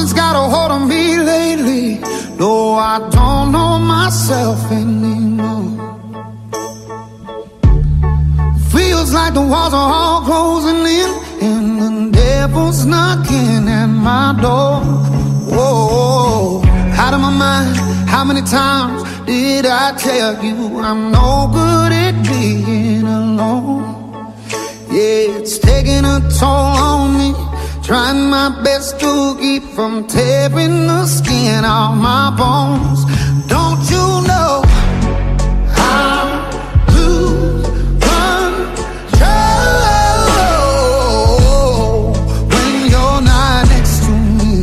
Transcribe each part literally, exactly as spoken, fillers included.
Something's got a hold on me lately. No, I don't know myself anymore. Feels like the walls are all closing in, and the devil's knocking at my door. Whoa, out of my mind. How many times did I tell you I'm no good at being alone? Yeah, it's taking a toll on me, trying my best to keep from tearing the skin off my bones. Don't you know I lose control when you're not next to me?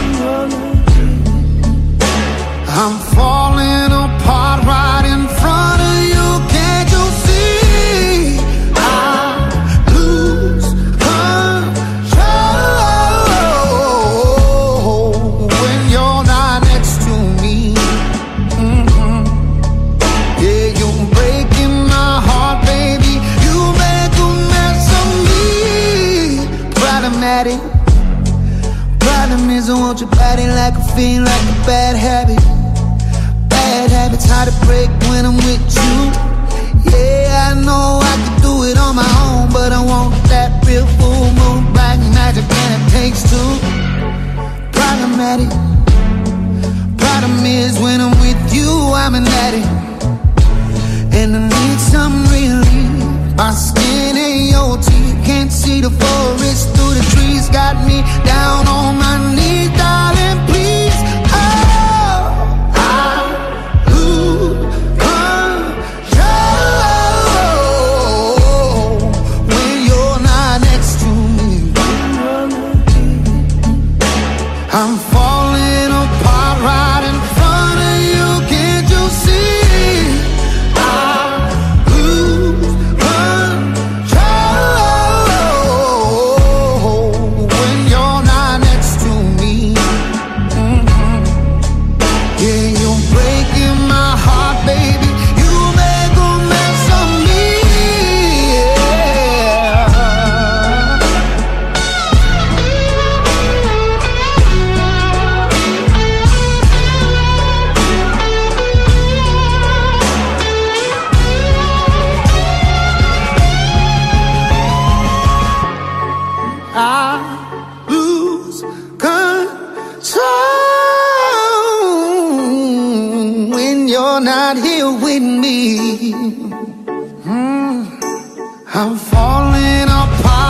I'm falling apart right in front of you. Can't you see? I lose control when you're not next to me. Mm-hmm. Yeah, you're breaking my heart, baby. You make a mess of me. Problematic. Problem is I want your body like a fiend, like a bad habit. Bad habits hard to break when I'm with you. Yeah, I know I can do it on my own, but I want that real full moon black magic, and it takes two. Problematic. Problem is when I'm with you, I'm an addict, and I need some relief. My skin ain't your teeth, can't see the forest through the trees. Got me down on my knees, darling, please. Oh, I lose control when you're not next to me. I'm falling apart right in front of you. Can't you see? I lose control when you're not next to me. Mhm. Yeah, you're breaking my heart, baby. You make a mess of me. Yeah. I lose control when you're not here with me. Mm. I'm falling apart.